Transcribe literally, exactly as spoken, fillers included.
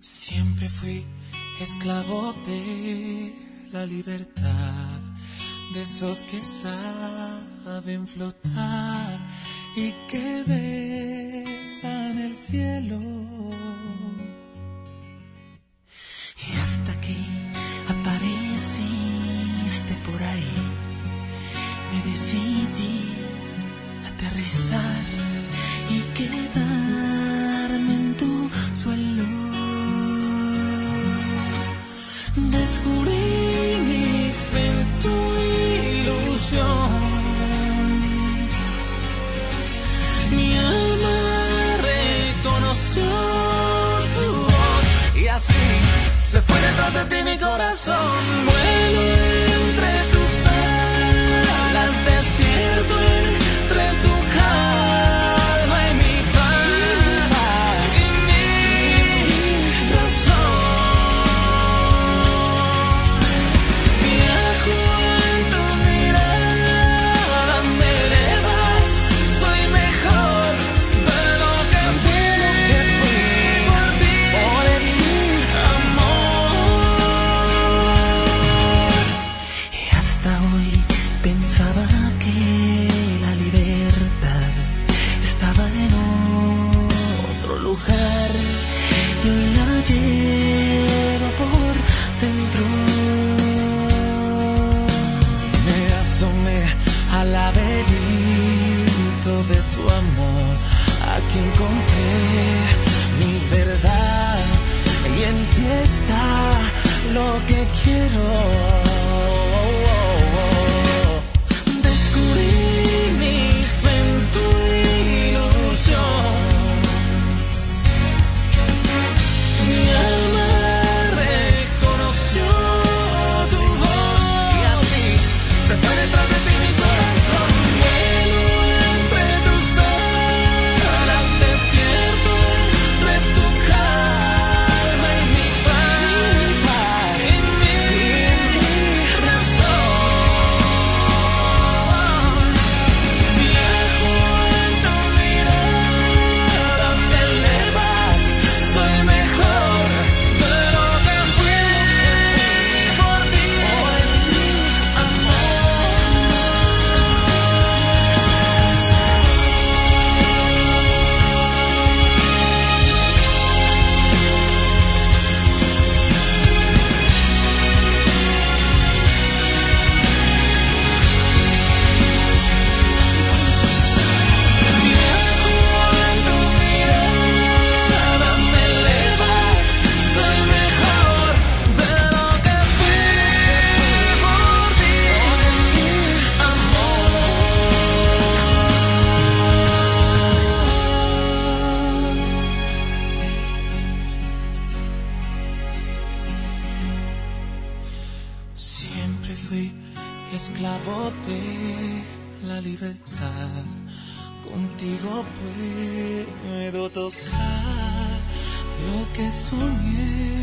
Siempre fui esclavo de la libertad, de esos que saben flotar y que besan el cielo. Y hasta que apareciste por ahí, me decidí aterrizar y quedarme en tu suelo. Descubrí mi fe en tu ilusión. Mi alma reconoció tu voz y así se fue detrás de ti mi corazón. Vuelo entre tus alas, despierto entre tu calma y mi paz y mi razón. Viajo en tu mirada, me elevas, soy mejor de lo que fui por ti, por ti, amor. Y hasta hoy pensaba que la libertad estaba en otro lugar y hoy la llevo por dentro. Me asomé al laberinto de tu amor, aquí encontré mi verdad y en ti está lo que quiero. Descubrí mi fe en tu ilusión. Mi alma reconoció tu voz y así se fue detrás de ti mi corazón. Vuelo entre tus alas, despierto entre tu calma y mi paz y mi razón. Viajo en tu mirada, te elevas, soy mejor de lo que fui por ti, amor. Viajo en tu mirada, me elevas, soy mejor de lo que fui por ti, amor. Siempre fui esclavo de la libertad. Contigo puedo tocar lo que soñé.